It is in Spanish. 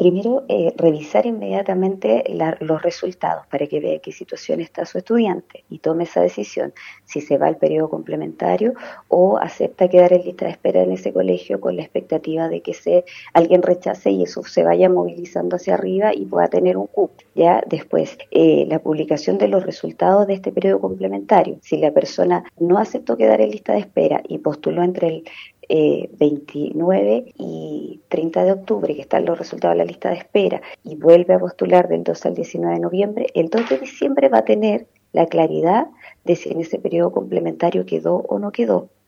Primero, revisar inmediatamente los resultados para que vea en qué situación está su estudiante y tome esa decisión, si se va al periodo complementario o acepta quedar en lista de espera en ese colegio con la expectativa de que alguien rechace y eso se vaya movilizando hacia arriba y pueda tener un cupo. Ya después, la publicación de los resultados de este periodo complementario. Si la persona no aceptó quedar en lista de espera y postuló entre el 29 y 30 de octubre, que están los resultados de la lista de espera, y vuelve a postular del 2 al 19 de noviembre, el 2 de diciembre va a tener la claridad de si en ese periodo complementario quedó o no quedó.